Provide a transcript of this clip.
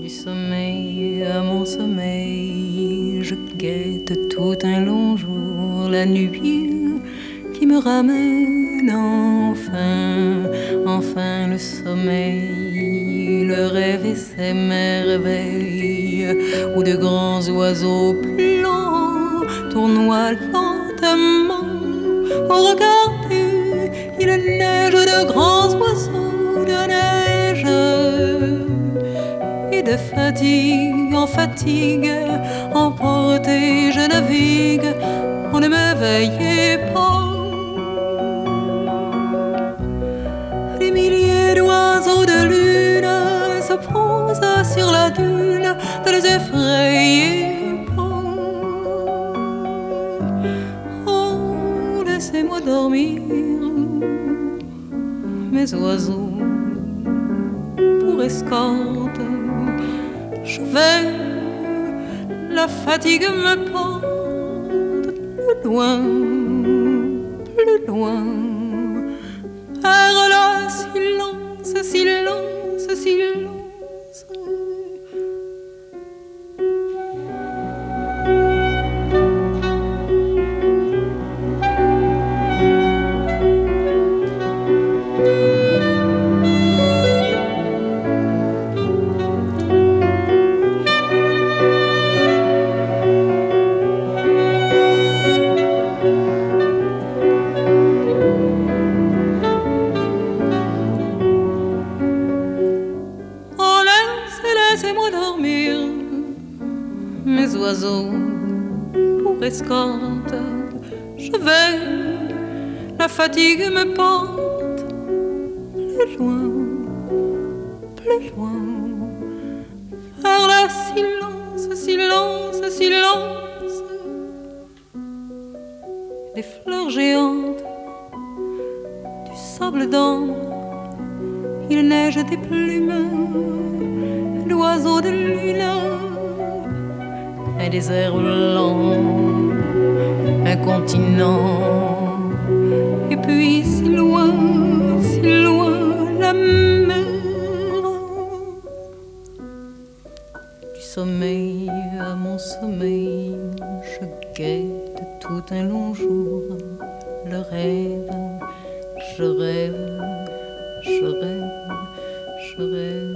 sommeil à mon sommeil, je guette tout un long jour la nuit qui me ramène enfin le sommeil, le rêve et ses merveilles, où de grands oiseaux blancs tournoient lentement. Oh, regardez, il neige de grands oiseaux de neige. Et de fatigue en fatigue, emporté je navigue, on ne m'éveillait pas. Des milliers d'oiseaux de lune se posent sur la dune, ne les effrayez pas. Oh, laissez-moi dormir, mes oiseaux pour escorte. Je vais, la fatigue me porte plus loin, vers le silence, silence, silence. Laissez-moi dormir, mes oiseaux pour escorte. Je vais, la fatigue me porte plus loin, vers le silence, silence, silence. Des fleurs géantes, du sable d'ambre, il neige des plumes d'oiseaux de lune et des airs blancs, un continent, et puis si loin, la mer. Du sommeil à mon sommeil, je guette tout un long jour le rêve, je rêve, je rêve, je rêve.